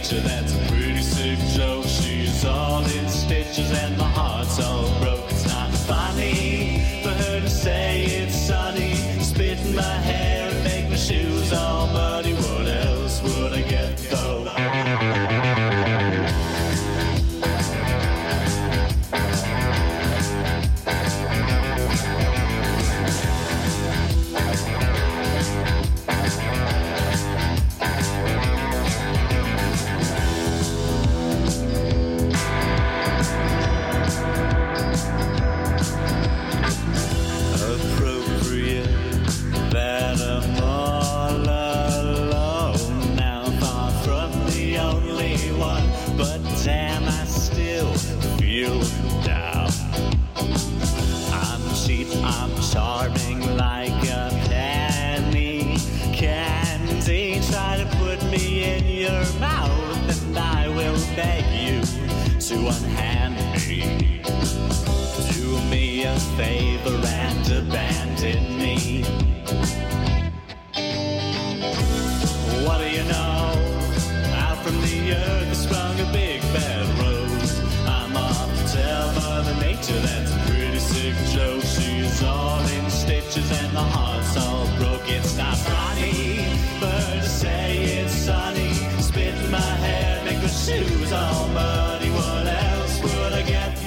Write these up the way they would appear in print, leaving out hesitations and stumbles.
nature, that's a pretty sick joke. She's all in stitches and my heart's all broke. It's not funny for her to say it's sunny. Spit in my hair and make my shoes all muddy. What else would I get though? To unhand me, do me a favor and abandon me. What do you know? Out from the earth has sprung a big bad rose. I'm off to tell Mother Nature that's a pretty sick joke. She's all in stitches and my heart's all broke. It's not funny for her to say it's sunny. Spit in my hair, make my shoes all muddy. What else would I get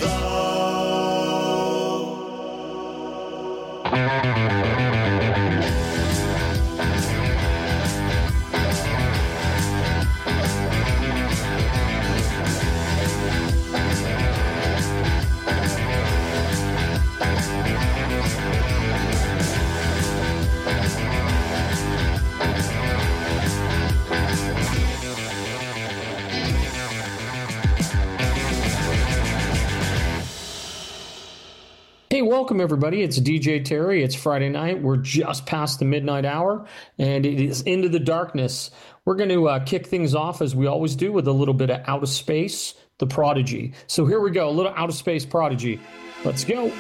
Hey, welcome everybody. It's DJ Terry. It's Friday night. We're just past the midnight hour and it is into the darkness. We're going to kick things off as we always do with a little bit of Out of Space, The Prodigy. So here we go, a little Out of Space Prodigy. Let's go.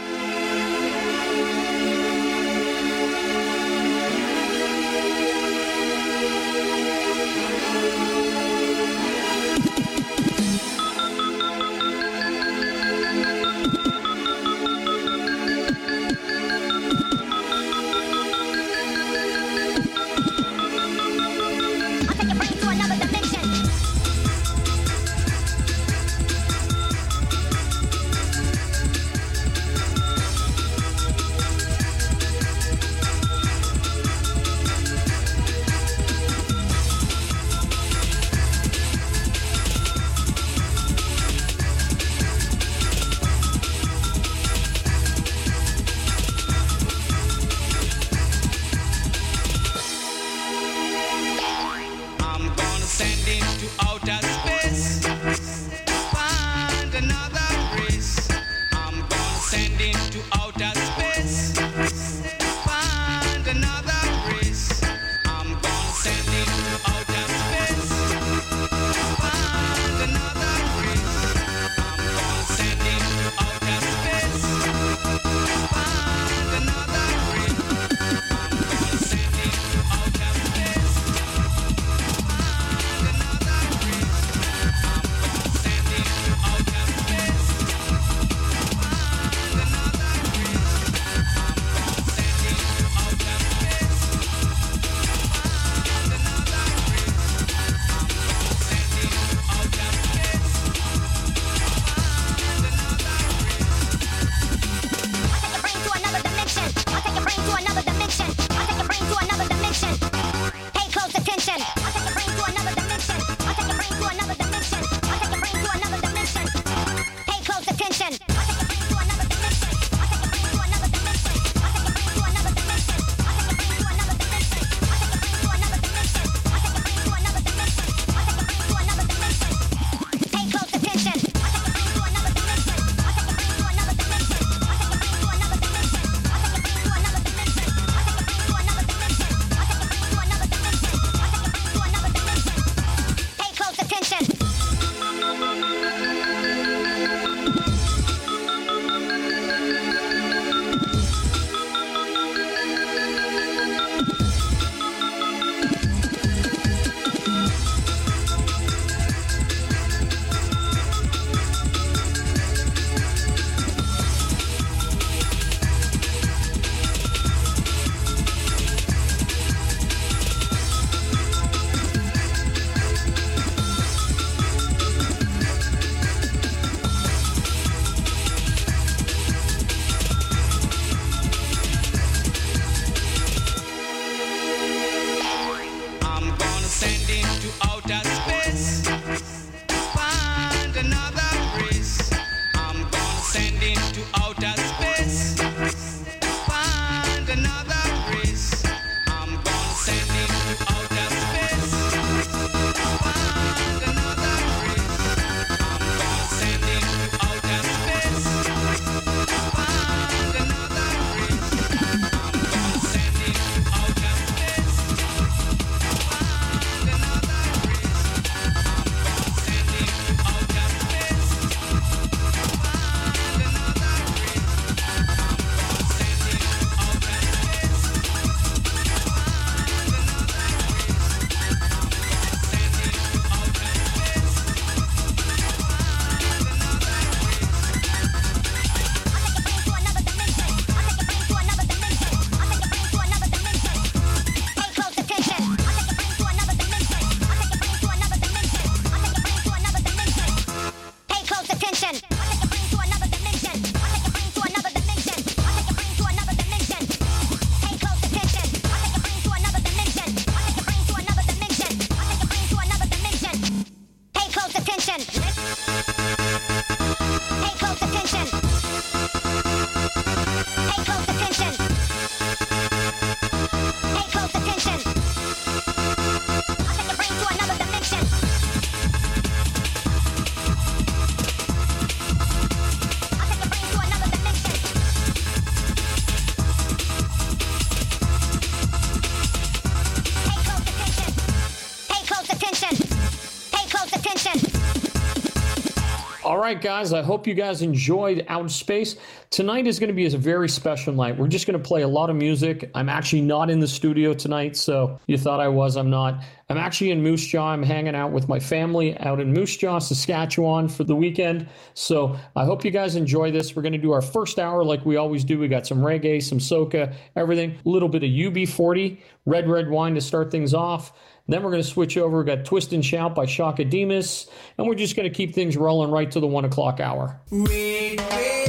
attention. All right, guys, I hope you guys enjoyed Out of Space. Tonight is going to be a very special night. We're just going to play a lot of music. I'm actually not in the studio tonight, so you thought I was. I'm not. I'm actually in Moose Jaw. I'm hanging out with my family out in Moose Jaw, Saskatchewan for the weekend. So I hope you guys enjoy this. We're going to do our first hour like we always do. We got some reggae, some soca, everything. A little bit of UB40, red wine to start things off. Then we're going to switch over. We've got Twist and Shout by Shaka Demus, and we're just going to keep things rolling right to the 1 o'clock hour. Red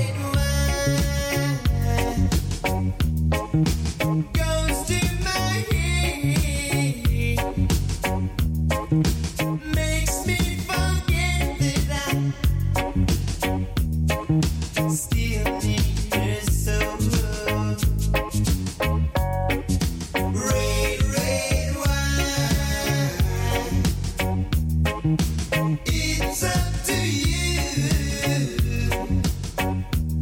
wine goes to my head, makes me forget that I still need her so. Red wine, it's up to you.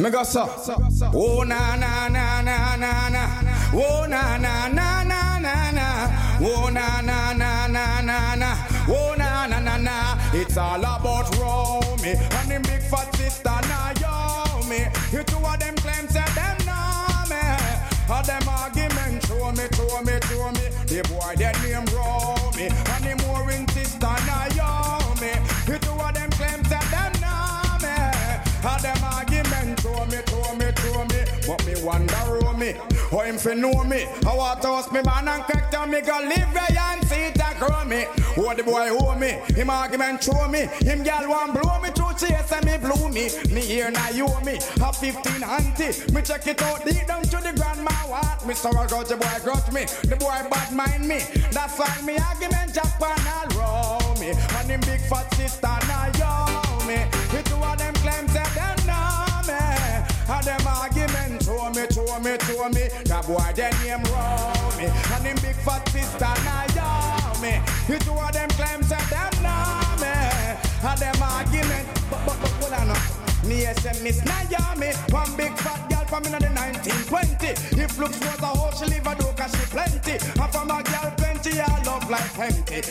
Me go so. Oh na na na na na na. Oh na na na na na na. Oh na na na na na na. Oh na na na na. It's all about Romy and them big fat sister Naomi. You two of them claims that them know me. All them arguments show me. The boy that name Romy and the more in sister Naomi. You two of them claims that them know me. All them arguments show me. But me wonder Romy, how him fi know me? I want to host me man and crack down me go live where and see it and grow me. Oh the boy owe me, him argument show me. Him gal want blow me through chase and me blew me. Me here now you owe me, a 15 auntie. Me check it out deep down to the grandma what. Me sorrow got the boy grudge me, the boy bad mind me. That's why me argument just pan all round me. And him big fat sister now you me. The two of them claims that them know me. And them argument show me. That boy their name Romy and him big fat sister Naomi. The two of them claims that them know me. And them argument, but hold on now. Me SMS Naomi, one big fat girl from in the 1920. If looks was a hoe, she live a do cause she plenty. And from a girl plenty, I love like empty.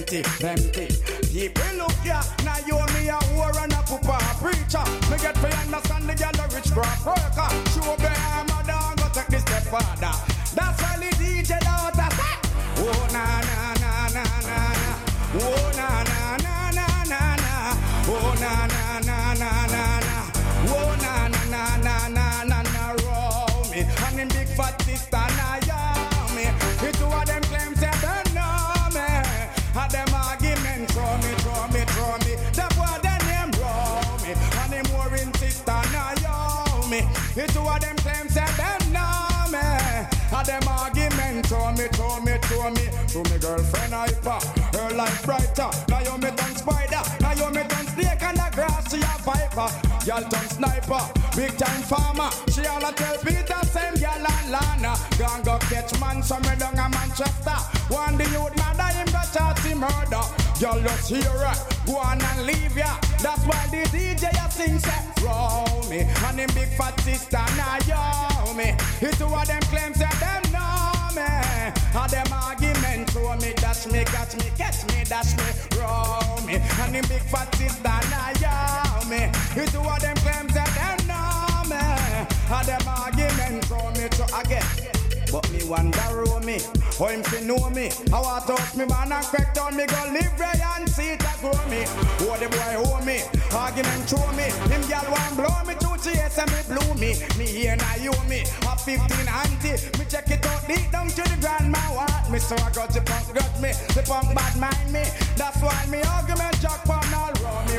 People look ya, Naomi a whore and a pooper a preacher. Me get to understand the girl a rich crop worker. Show me I'm a dog, go take this step further. That's why the DJ daughter say, oh na na na na na na, oh na na na na na na, oh na na na na na na, oh na na na na na na na, Romy and him big fat sister Naomi. The two of them claims that they know me, and them arguments throw me. The boy their name Romy and him more in sister Naomi. The two of them claims that they know me, and them arguments throw me. To me girlfriend hyper, her life brighter. Naomi done spider, Naomi done snake and the grass she a viper. Y'all done sniper, big time farmer. She all a tell Peter same y'all and Lana. Gone go catch man somewhere down a Manchester. One the youth mother him got charged murder. Y'all just hear her, go on and leave ya. That's why the DJ a sing say Romy and him big fat sister Naomi. The two of them claims that them know me. And them arguments show me, dash me, catch me, dash me, Romy and him big fat sister Naomi. The two of them claims that them know me. And them arguments show me to again. But me wonder Romy, how him fi know me. I want to host me man and crack down me go live where and see it a grow me. Oh the boy owe me, argument show me. Him gal want blow me to chase and me blew me. Me here now you me, a 15 auntie. Me check it out deep down to the grandma what. Me so I got the punk got me, the punk bad mind me. That's why me argument jack pan all Romy,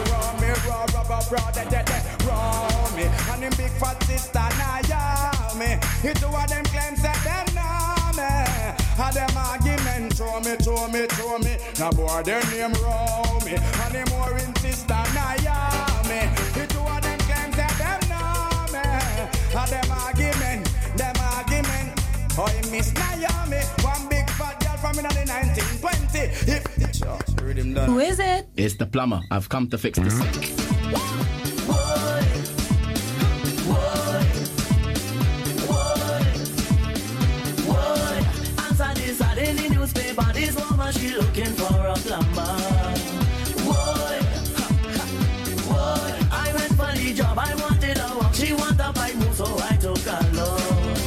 Romy and him big fat sister Naomi. The two of them claims that them know me. And them arguments show me. Now boy their name Romy and him more in sister Naomi. The two of them claims that them know me. And them argument. Oh, he miss Naomi, one big fat girl from in the 1920. Who is it? It's the plumber. I've come to fix this. In the newspaper, this woman, she looking for a plumber. I went for the job, I wanted a walk. She want a pipe move, so I took a look.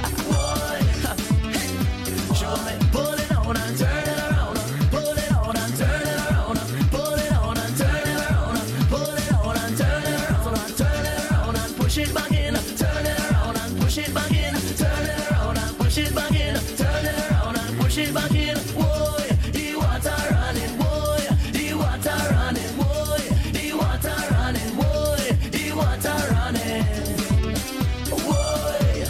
She want me pull it on and turn it around. Pull it on and turn it around. Pull it on and turn it around. Pull it on and turn it around. So I turn it around and push it back in. Turn it around and push it back in. Turn it around and push it back in. Turn it around and push it back in. Boy, the water running. Boy, the water running. Boy, the water running. Boy, the water running. Boy,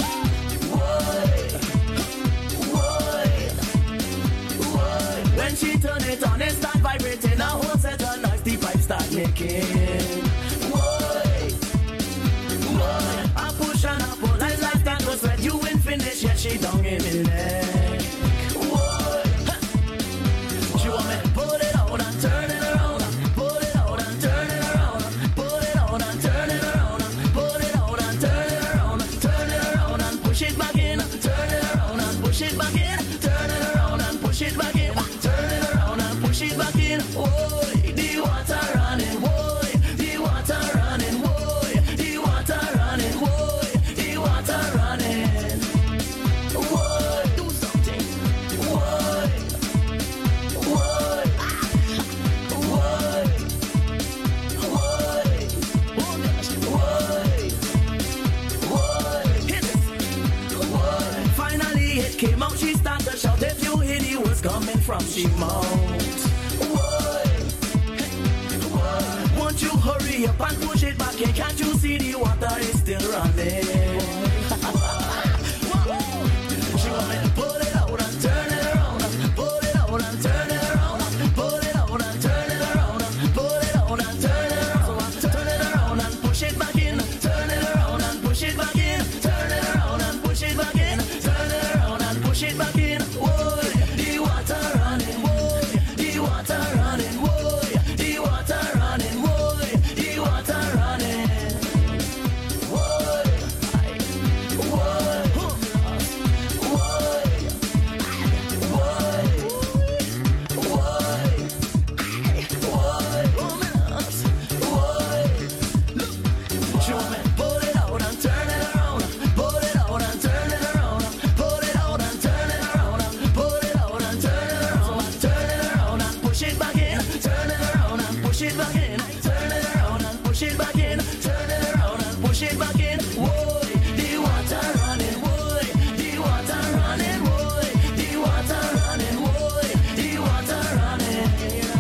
when she turn it on, it start vibrating. A whole set of noise, the pipe start making. I push and I pull, I like that goes sweat. You ain't finished yet, she don't give me leg. She want me to pull it out and turn it around. Pull it out and turn it around. Pull it out and turn it around. Pull it out and back in. Turn it around and push it back in. Turn it around and push it back in. Whoa, the water running. Whoa, the water running. Whoa, the water running. Whoa, the water running. Whoa, do something. Whoa, whoa, whoa, whoa, whoa, hit it. Whoa. Finally it came out, she started to shout. If you hear the words coming from she mouth. Whoa. Won't you hurry up and push it back in? Can't you see the water is still running? She want me to pull it out and turn it around. Pull it out and turn it around. Pull it out and turn it around. Pull it out and turn it around. So I turn it around and push it back in. Turn it around and push it back in. Turn it around and push it back in. Turn it around and push it back in. Whoa, the water running. Whoa, the water running. Whoa, the water running. Whoa, the water running. Whoa, whoa, she want me to pull it out and turn it around. Pull it out and turn it around. Pull it out and turn it around. Pull it out and turn it around. So I turn it around and push it back in. Turn it around and push it back in. Turn it around and push it back in. Turn it around and push it back in. Whoa, the water running. Whoa, the water running. Whoa, the water running. Whoa, the water running.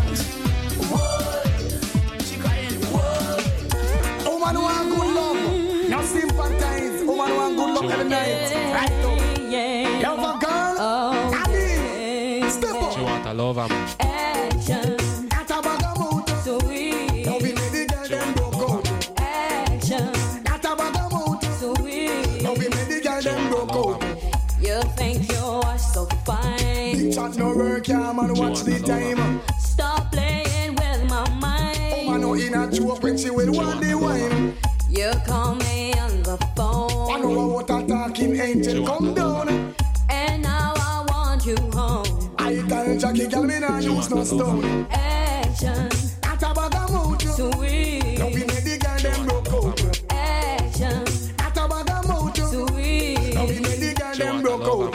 Whoa, she crying. Whoa. Woman want good love. Now sympathize. Woman want good love every night. Right up. Love a girl. Daddy. Step up. She want a lover, man. Action, That a bag of mouth. sweet. Loving me the girl them broke out. Action, That a bag of mouth. sweet. Loving me the girl them broke out. You think you are so fine. Big chat no work, yeah man. Watch the time. Stop playing with my Woman mind. no in a joke when she will want the wine. You call me on the I phone, know what a talking angel come down. and now I want you home. I tell Jackie girl me nah use no stone. Action, That a bag of mouth. sweet. Loving me the girl them broke out. Action, That a bag of mouth. sweet. Loving me the girl them broke out.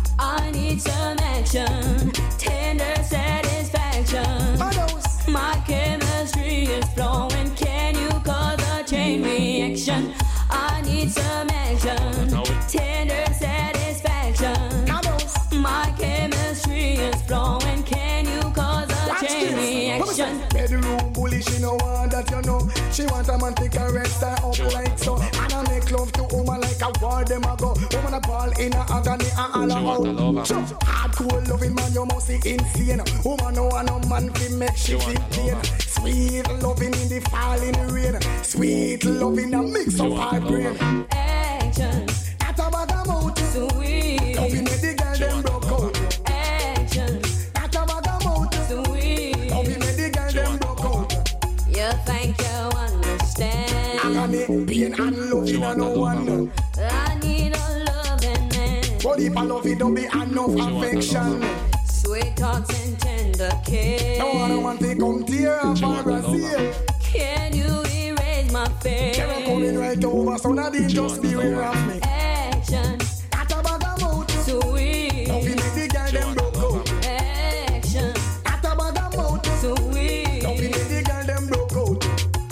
I need some action, tender satisfaction. Manos. My chemistry is flowing. Can you cause a chain reaction? I need some action, tender satisfaction. Manos. My chemistry is flowing. Can you cause a Watch chain this. reaction? Bedroom bully, she no want that you know. She want a man to caress her up like so. And I make love to woman like a war them a go. Woman a ball in a agony and all She want a out. lover. So, hardcore loving man, you must see insane. Woman no want no man to make she want feel a pain. lover. Sweet loving in the falling rain. Sweet loving a mix of want her a brain. Action, That a bag of mouth. sweet. Loving me the girl them broke out. Action, That a bag of mouth. sweet. Loving me the girl them broke out. You think you understand? Agony, pain and loving and no one. I need a loving man. But if I love it, don't be enough affection. Sweet talks and tender kiss. No one want to come tear up our Brazil. Can you erase my fear? They're coming right over, so now they just beware of me. Action, At a bag of mouth, sweet. loving me the girl them broke out. Action, At a bag of mouth, sweet. loving me the girl them broke out.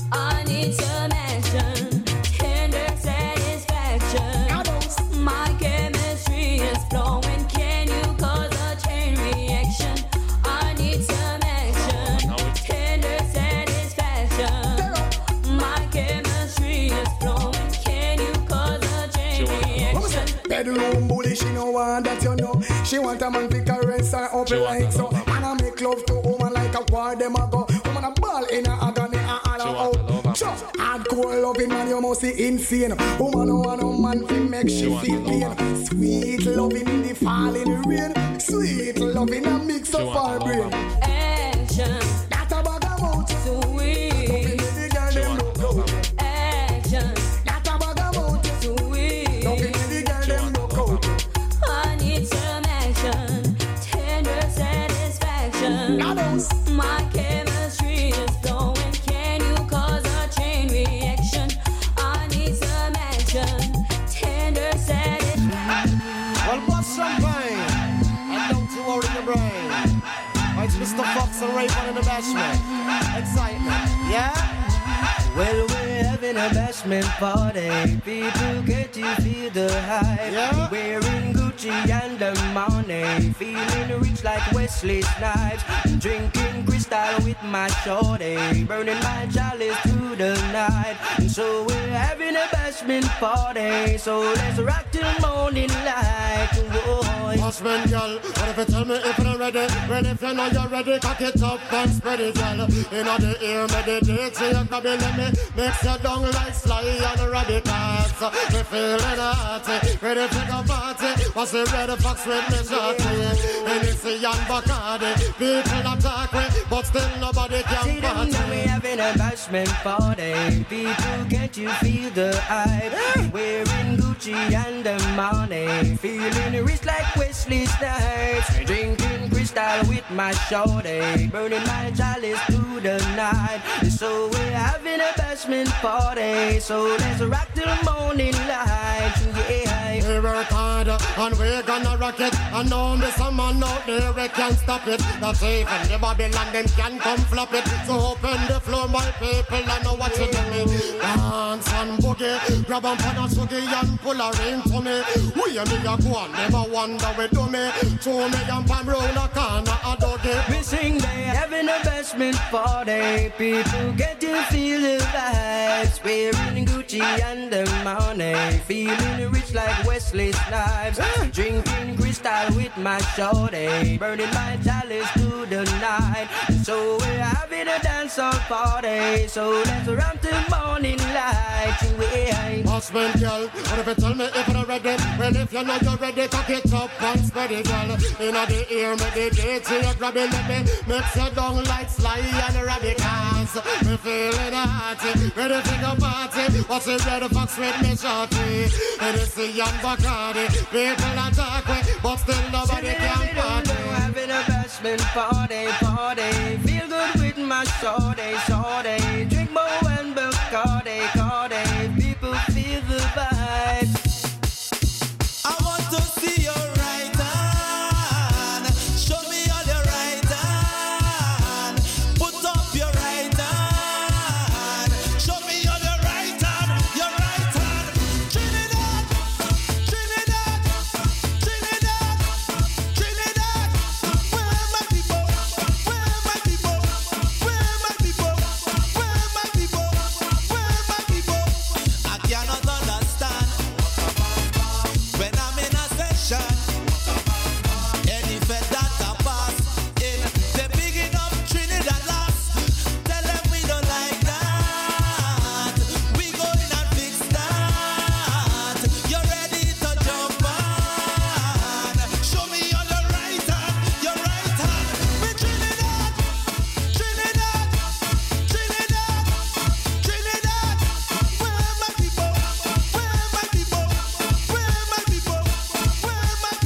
I need some action, tender satisfaction. Adults, My chemistry is flowing. Can you cause a chain reaction? I need some action, tender satisfaction. My chemistry is flowing. Can you cause a chain reaction? bedroom bully, she no want that you know. She want a man to caress her up like so. And I make love to woman like a war them a go. Woman a ball in a agony and all out. So, hardcore loving man, you must see insane. Woman no want no man to make she feel pain. Sweet loving in the falling rain. Sweet loving a mix of our brain. Action, That a bag of mouth. sweet. Loving me the girl them broke out. Action, That a bag of mouth. sweet. Loving me the girl them broke out. I need some champagne and don't you worry your brain. It's Mr. Fox and Rayvon in the bashment. Excitement, yeah? Well, we're having a bashment party. People get to feel the hype. Yeah. Wearing Gucci and the money. Feeling rich like Wesley Snipes. Drinking crystal with my shorty. Burning my chalice through the night. So we're having a bashment party. So let's rock till morning light. Whoa. Bashment girl, what if you tell me if you're ready? Well, if you know you're ready, cock it up and spread it, girl. In the ear, meditate, so you can be let me mix your down like Sly and Radicals. Me feeling hearty, ready to go party. What's the red fox with me shorty? And it's a young Bacardi. People attack me, but still nobody can See them party. now we having a bashment party. People, can't you feel the hype? Wearing Gucci and the money. Feeling rich like Wesley Snipes. Drinking crystal with my shorty. Burning my chalice through the night. So we're having a bashment party. So let's rock till morning light. Yeah. We work hard and we're gonna rock it. I know there's some man out there we can't stop it. That's even the Babylon them can come flop it. So open the floor my people I know what you do me. Dance and boogie, grab on pan and sugi and pull a ring to me. We and me a go on, never wonder we do me. To me and pan round a corner a doggy. We sing they having a bashment party. People get to feel the vibes. Wearing Gucci and the money. Feeling rich like Wesley Snipes. Drinking crystal with my shorty. Burning my chalice through the night. So we're having a dancehall party. So let's run till morning light. Husband girl, what if you tell me if you're ready? Well, if you know you're ready, cock it up and spread it, girl. In the ear, meditate, so you grab it, let me mix you down like Sly and Radicals. Me feeling hearty, ready to go party. What's the red fox with me shorty? And it's the young Bacardi. People attack me, but still nobody can party. Having a bashment party. Feel good with my shorty. Drink more and Bacardi. People feel the vibe. I want to see your right hand. Show me all your right hand. Put up your right hand. Show me all your right hand. Your right hand. Trinidad. Where are my people? Where are my people? Where are my people? Where are my people? Where are my people? I cannot understand. When I'm in a session, any fed that I pass in, they picking up Trinidad last. Tell them we don't like that. We go in and fix that. You're ready to jump on. Show me on your right hand, your right hand. We Trinidad. Where are my people? Where are my people? Where are my people? Where are my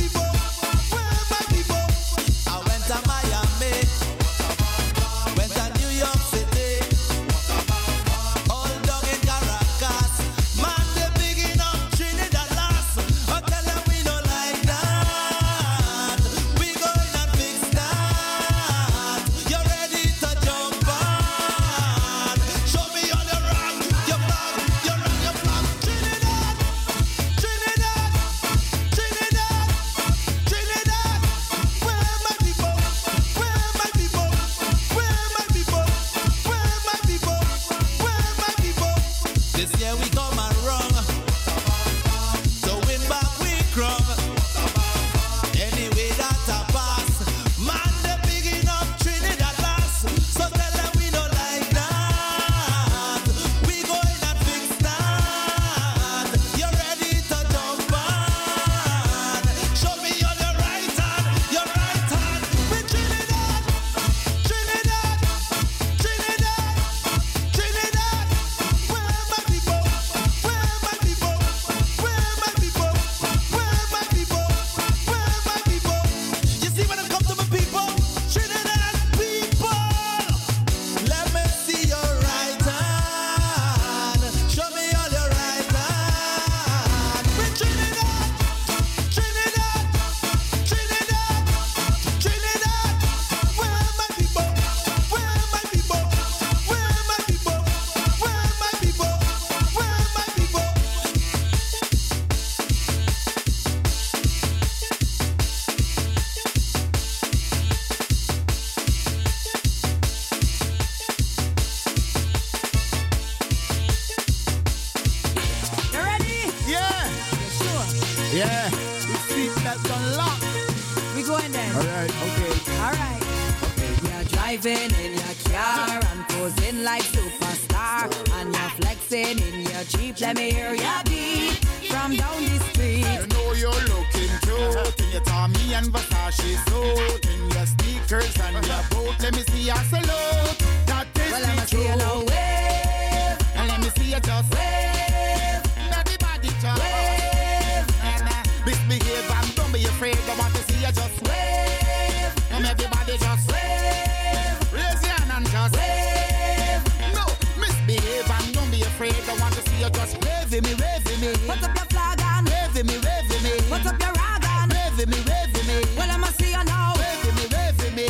lock. We going then. All right, okay. All right. You're driving in your car and posing like superstar, and you're flexing in your Jeep. Let me hear your beat from down the street. You know you're looking cute in your Tommy and Versace suit, in your sneakers and your boot. Let me see your salute. That is Well, let me the see you truth. now wave. And let me see you just Wave. everybody just Wave. misbehave and don't be afraid. I want to see you just Wave. and everybody just Wave. raise your hand and just Wave. no misbehave and don't be afraid. I want to see you just wave me. Put up your flag and Wave me. put up your rag and Wave me. well, let me see you now. Wave me.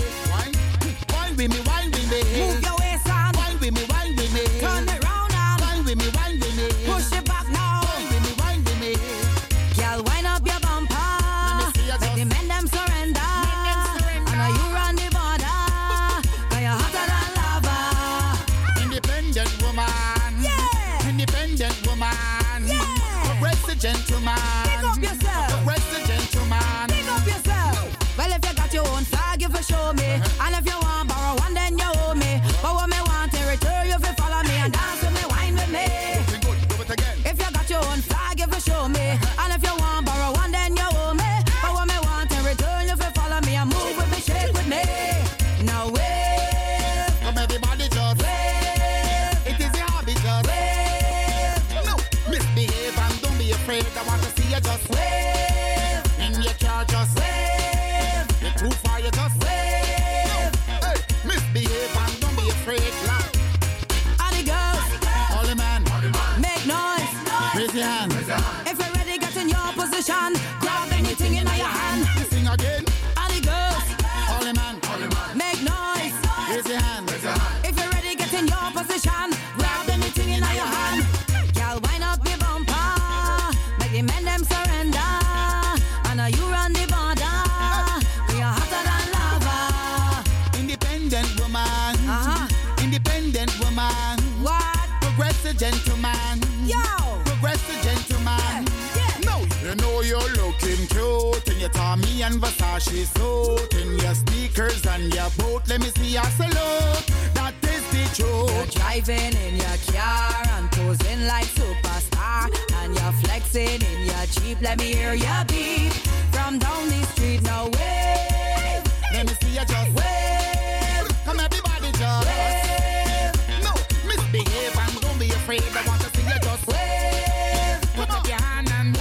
Wine with me. Move your waist and Wine with me. turn it round and Wine with me. push it back now. Wine with me. Girl, wind up your bumper. Let me see you Let just- the men them surrender. I know you run the border. 'Cause you're hotter than lava. Independent woman. Yeah. Independent woman. Yeah. Progressive gentleman. Pick up yourself. Progressive gentleman. Pick up yourself. Well, if you got your own flag, you for show me. And if you want borrow one, then you owe me. But what me want in return, you for follow me and dance with me, wine with me. Good. Do it again. If you got your own flag, you for show me. And if you want borrow one, then you owe me. But what me want in return, you for follow me and move with me, shake with me. Now wave, Come everybody just wave, it is your hobby just wave, no misbehave and don't be afraid. I want to see you just wave, in your car just wave, you're too far you just wave. hey misbehave and don't be afraid. Laugh. All the girls, All the man make noise. raise your hand. If you're ready, get in your position. Grab anything in your hand. Sing again. All the girls, All the man make noise. raise your hand. If you're ready, get in your position. Grab anything in your hand. Girl, wind up your bumper. Make the men them surrender. I know you run the border. You're hotter than lava. Independent woman. Uh-huh. Independent woman. What? Progressive gentleman. Yo. Progressive gentleman. Yeah. No, you know you're looking cute in your Tommy and Versace suit, in your sneakers and your boot. Let me see your salute. That is the You're truth. driving in your car and posing like superstar, and you're flexing in your Jeep. Let me hear your beat from down the street. Now wave, Let me see you just wave, come everybody just wave, no misbehave and don't be afraid. I want to see you just wave, put up your hand and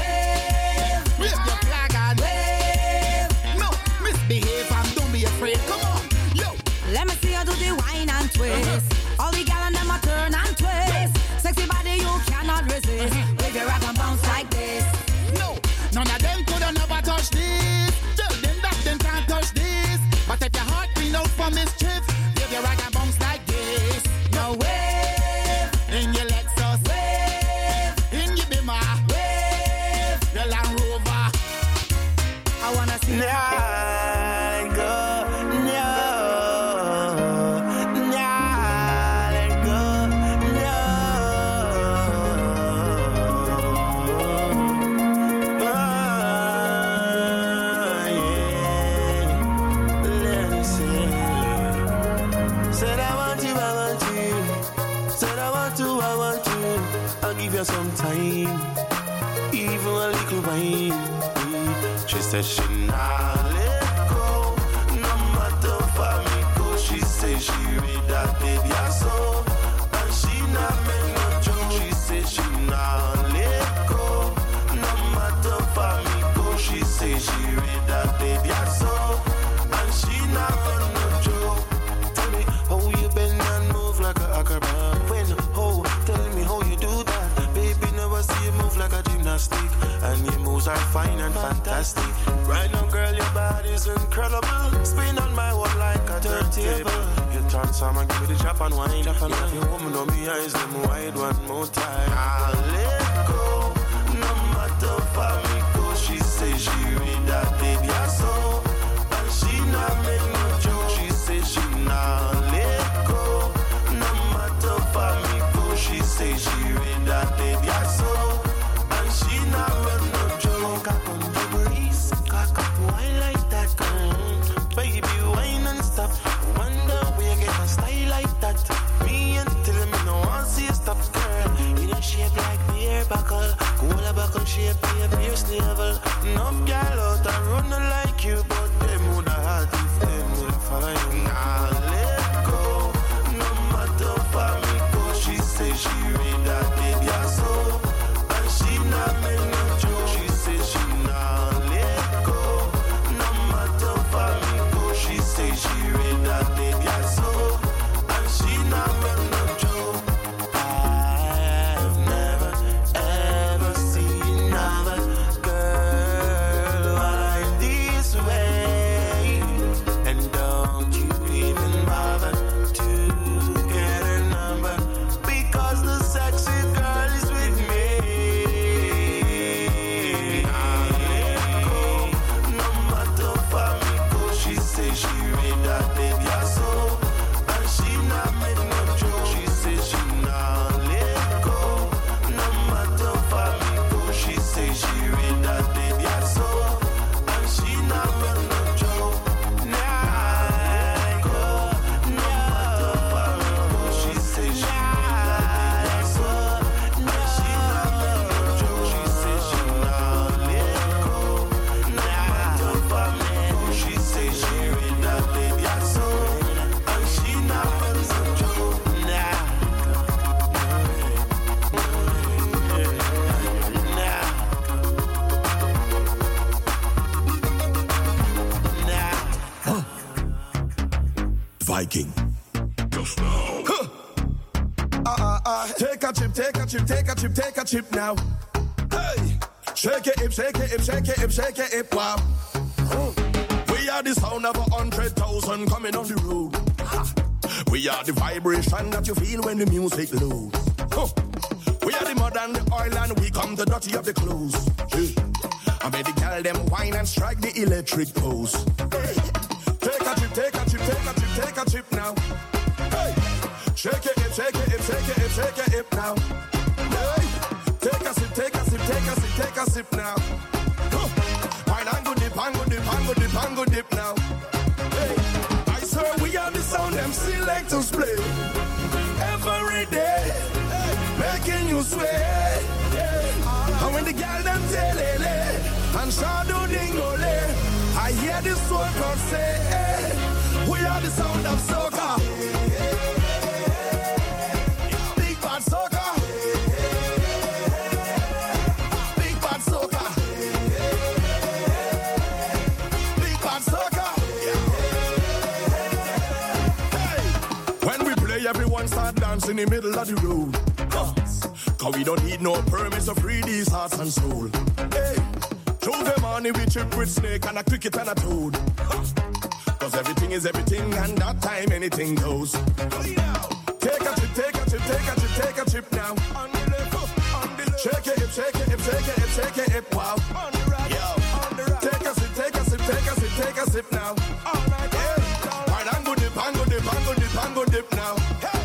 wave your flag and wave. no misbehave and don't be afraid. Come on, yo. Let me see you do the wine and twist. All the gal and them a turn and twist. Sexy body you cannot resist. With your rock and bounce like this. No, none of them could have never touched this. Tell them that them can't touch this. But if your heart been out for mischief, give your rag and bounce like this. Now wave, In your Lexus, wave, in your Beamer, wave. your Land Rover. I wanna see Said I want you. Said I want to. I'll give you some time, even a little wine. She said she not let go, no matter for me go. She say she read that baby I saw, and she not make no joke. She say she not let go, no matter for me go. She say she read that baby I saw, and she not make no joke. Tell me how you bend and move like a acrobat. When how? Tell me how you do that. Baby, never see you move like a gymnastic, and your moves are fine and fantastic. Right now, girl, your body's incredible. Spin on my one like a turntable. You turn some and give me the chop and wine. Yeah, your woman on me eyes, them wide one more time. I'll let go, no matter for me go. She say she read that baby I saw, and she not make no joke. She say she not let go, no matter for me go. She say she read that baby I saw, and she not make no joke. Cock on the breeze, cock up wine. Viking. Just now. Take a chip, take a chip, take a chip, take a chip now. Hey, shake it, hip, shake it, hip, shake it, hip, shake it, hip, wow. We are the sound of 100,000 coming on the road. We are the vibration that you feel when the music loads. We are the mud and the oil and we come the dirty of the clothes. I made the girl them wine and strike the electric pose. Hey, take a chip, take a chip, take a chip, take a chip now. Hey, shake it, hip, shake it, hip, shake it, hip, shake it, hip now. Hey, take a sip, take a sip, take a sip, take a sip now. Wine and go dip, and go dip, and go dip, and go dip now. Hey, I swear we are the sound them selectors play every day, making you sway. And when the girl them telele and shadow dingole, I hear this soul God say, we are the sound of soca. Big bad soca. Big bad soca. Big bad soca. Hey. When we play, everyone start dancing in the middle of the road. Cause we don't need no permits to free these hearts and soul. Hey, Tuesday morning we trip with snake and a cricket and a toad. Cause everything is everything and that time anything goes. Take a chip, take a chip, take a chip, take a chip now. On the left, on the left. Shake it, hip, shake it, hip, shake it, hip, shake it, hip, wow. On the right, yo. On the right. Take a sip, take a sip, take a sip, take a sip now. All right, yeah. Right, and go dip, and go dip, and go dip, and go dip now.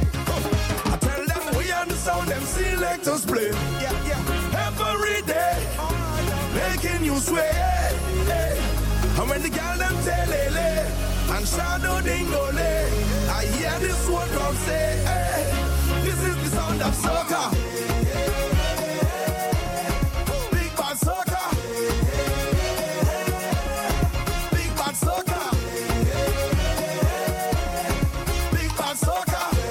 Sound them selectors play, every day, making you sway. And when the girl them telele and shadow dingole, I hear this one come say, this is the sound of soca. Big bad soca. Big bad soca. Big bad soca.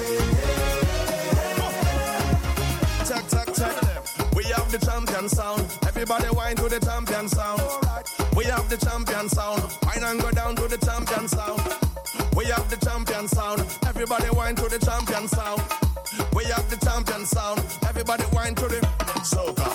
We have the champion sound. Everybody whine to the champion sound. We have the champion sound. Whine and go down to the champion sound. We have the champion sound. Everybody whine to the champion sound. We have the champion sound. Everybody whine to the soca.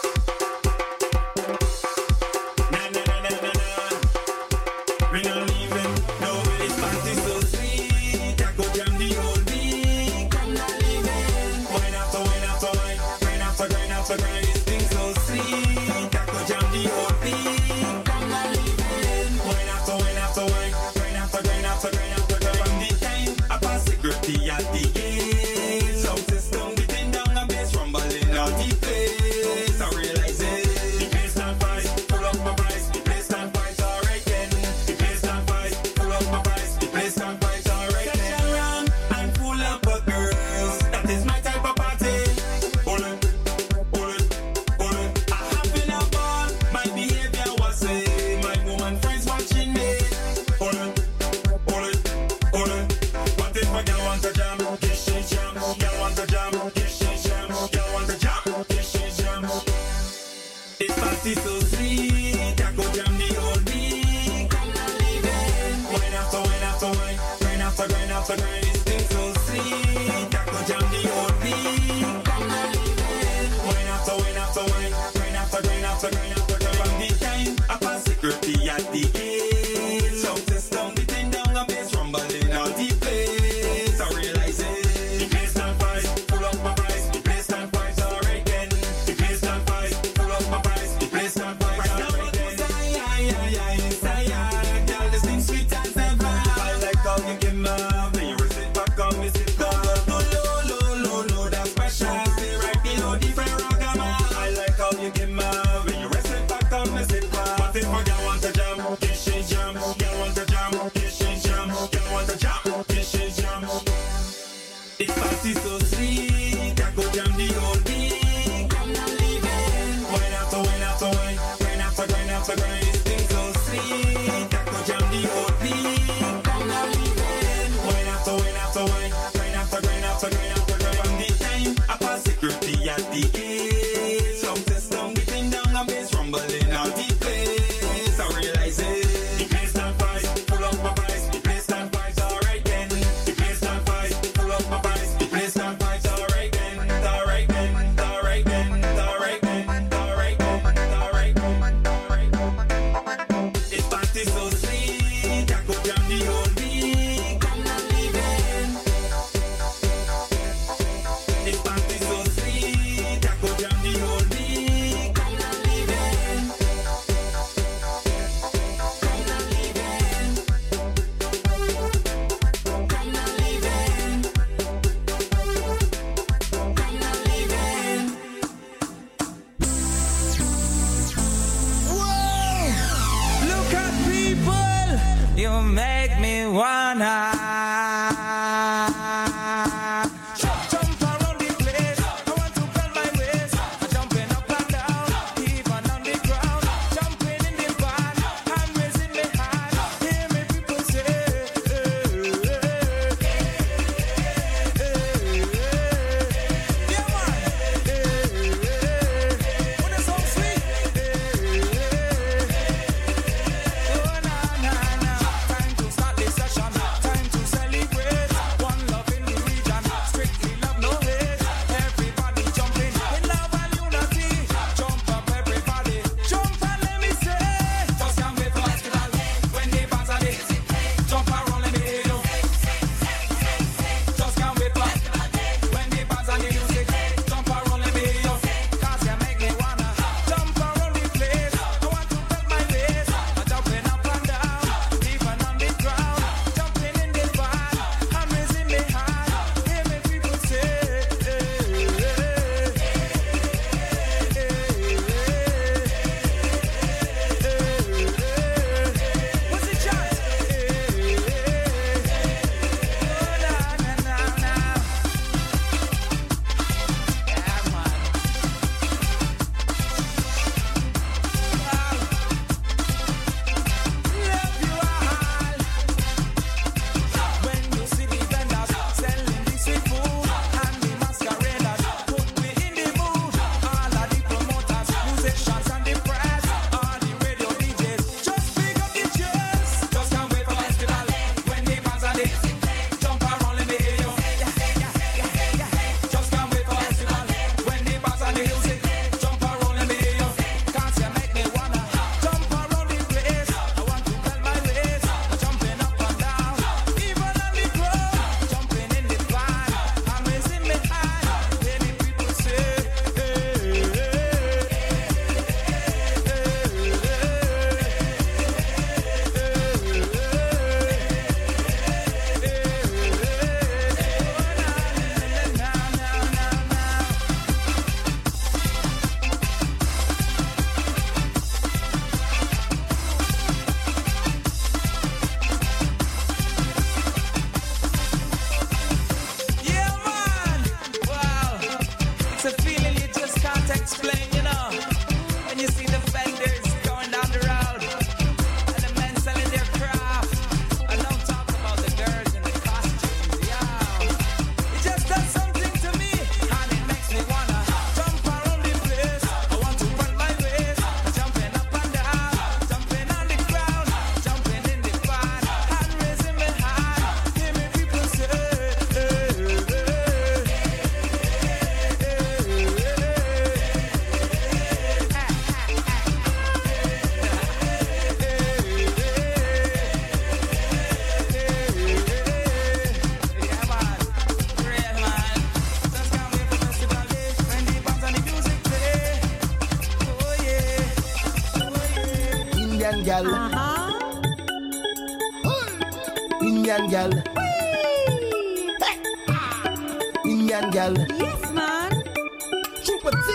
Na na na na na na. We not leaving. No, this party so sweet. I go jam the whole beat. I'm not leaving. Wine after wine after wine. Grind after grind after grind. This thing so sweet. I go jam the whole beat. I'm not leaving. Wine after wine after wine. Grind after grind after grind after grind. From the time I pass security at the gate, sound system beating down a You make me wanna jump around the place. I want to bend my waist. I'm jumping up and down, even on the ground. Jumping in the van, I'm raising my hand. Hear me people say, yeah man, when the song sweet, oh na na na, time to start this session, time to celebrate. One love in the region, strictly love no hate. Everybody jumping in love and unity. Jump up everybody, jump and let me say. Just can't wait for festival when they pass a day. Jump around let me hear you. Just can't wait for festival when they pass on the music. Jump around let me hear you. 'Cause you make me wanna jump around the place. I want to bend my waist. I'm jumping up and down, even on the ground. Jumping in the van, I'm raising my hand. Hear me people say, what's the chance? Oh na na na na. Yeah man. Love you all. When you see the vendors selling the sweet food and the masqueraders, put me in the mood. All of the promoters, musicians and the press, all the radio DJs, just pick up the chairs. Just can't wait for festival when the bands are there. Jump around let me hear you. Just can't wait for festival when the bands are the music. Jump around let me hear you. 'Cause you make me wanna jump around the place. I want to bend my waist. I'm jumping up and down, even on the ground. Jumping in the van, I'm raising my hand. Hear me people say, yeah man, wow, it's a feeling you just can't explain, you know. When you see the vendors going down the road and the men selling their craft, and don't talk about the girls in the costumes, yeah. It just does something to me, and it makes me wanna jump around the place. I want to bend my waist, jumping up and down, jumping on the ground, jumping in the van, and raising my hand. Hear me people say, yeah man, real man. Just can't wait for festival day when the bands and the music play. Oh yeah, oh yeah. Indian gal. Indian gal. Indian gal. Yes, man. Super T.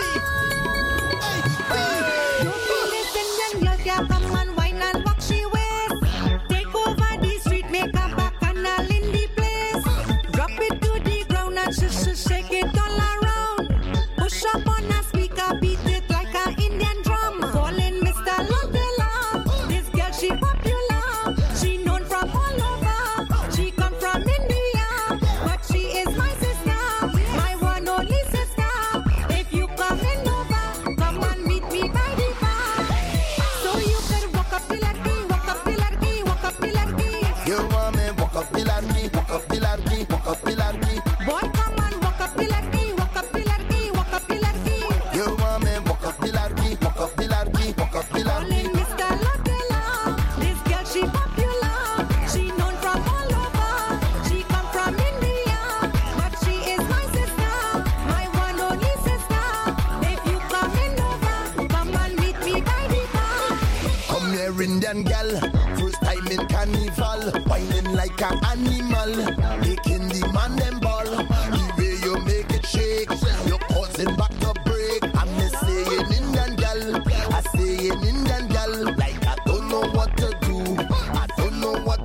You feel this Indian girl, yeah, come and wine and walk she waist. Take over the street, make a bacchanal in the place. Drop it to the ground and shake it all around. Push up on a speaker, beat it like a Indian drum. Calling Mr. Lotella. This girl, she popular. She known from all over. She come from India, but she is my sister, my one only sister. If you coming over, come and meet me by the bar. So you can walk up the ladki, walk up the ladki, walk up the ladki. You want me walk up the ladki, walk up the ladki, walk up the ladki. Boy, come and walk up the ladki, walk up the ladki, walk up the ladki. You want me walk up the ladki, walk up the ladki, walk up the ladki. Calling Mr. Lotella. This girl, she popular. She known from all over. She come from India, but she is my sister, my one only sister. If you coming over, come and meet me by the bar. Come here, Indian gal. First time in carnival, whining like an animal, making the man them ball. The way you make it shake, you're causing back to break. I'm just saying Indian gal, I say Indian gal, like I don't know what to do, I don't know what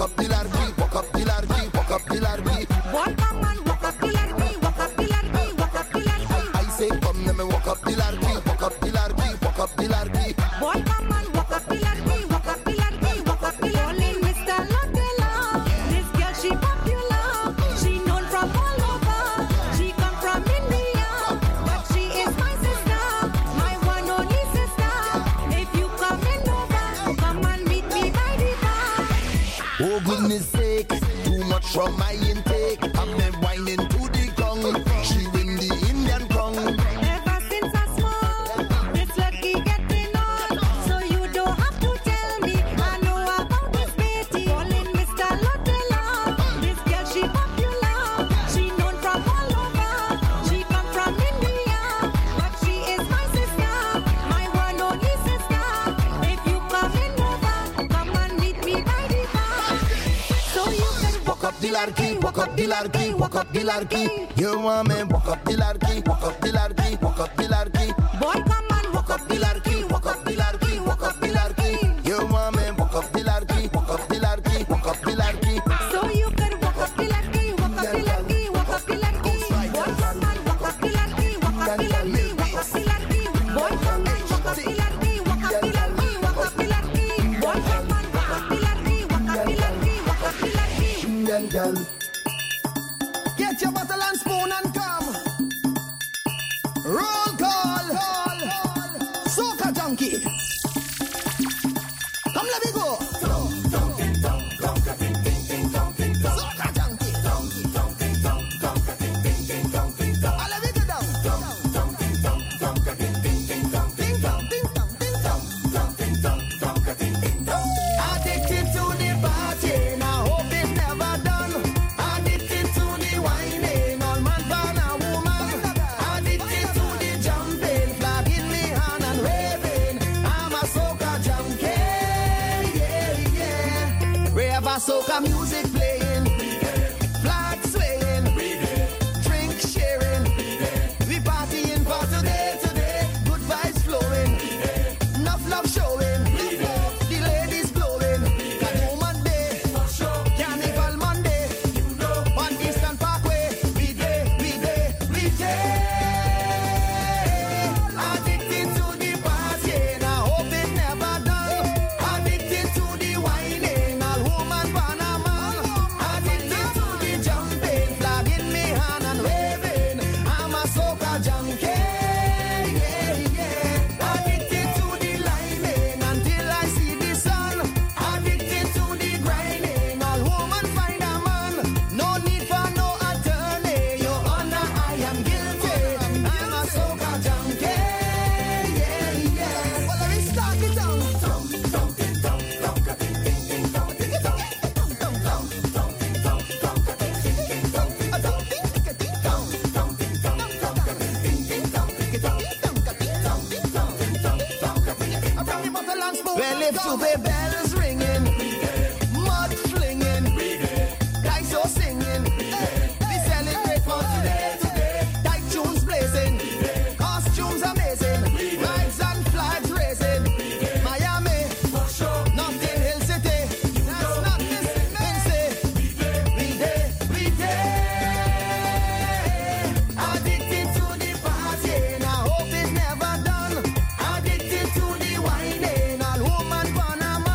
up the larky, walk up the larky, walk up the larky. Boy, come and walk up the larky, walk up the larky, walk up the larky. I say come let me walk up the larky, walk up the larky, walk up the larky. Boy, come and walk up the larky, walk up the larky, walk up the larky. Mr. Lotella, this girl she popular. She known from all over. She come from India, but she is my sister, my one only sister. If you coming over, come and meet me by the bar. Oh goodness sake, too much from my intake. I'm been whining to the gong. She win the Indian Kong. Ever since I small, this lucky getting on. So you don't have to tell me. I know about this Betty. Calling Mr. Lotella. This girl she popular. She known from all over. She come from India, but she is my sister, my one only sister. If you coming over, come and meet me by the bar. So you can Walk up the larky, walk up the larky, walk up the larky. You want me walk up the larky, walk up the larky, walk up the larky. boy come and Walk up the larky, walk up the larky, walk up the larky. You want me walk up the larky, walk up the larky, walk up the larky. so you can walk up the larky, walk up the larky, walk up the larky. Boy come and walk up the larky, walk up the larky, walk up the larky. Boy come and walk up the larky, walk up the larky, walk up the larky. Boy come and walk up the larky, walk up the larky, walk up the larky. Indian girl. Get your bottle and spoon and come. Roll call. Soca junkie. Come let me go. Soca junkie. I'll let me go down. Addicted to the party, and I hope it's never done. Addicted to the whining, all man for a woman. Addicted to the jumping, flag in me hand and waving. I'm a soca junkie, yeah. Rave a soca music playing, flag swaying, drink sharing. We partying for today. Good vibes flowing, enough love showing. The ladies blowing. Got woman day, Carnival Monday. On Eastern Parkway, we day. Addicted to the party, and I hope it never done. Addicted to the whining, all woman pan a man. Addicted to the jumping, flag in me hand and waving. I'm a soca junkie, yeah. Addicted to the lining until I see the sun. Addicted to the grinding, all woman find a man. No need for no attorney, your honor, I am guilty. I'm a soca junkie, yeah. Well, let me start it down. Well, if super bells ringing, mud flinging, guys all singing, we celebrate for today. Tight tunes blazing, costumes amazing, rides and flags raising. Miami, Notting Hill City, that's not this fancy. We day. Addicted to the party, and I hope it's never done. Addicted to the whining, all woman Panama.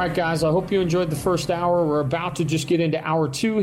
right, guys, I hope you enjoyed the first hour. We're about to just get into hour 2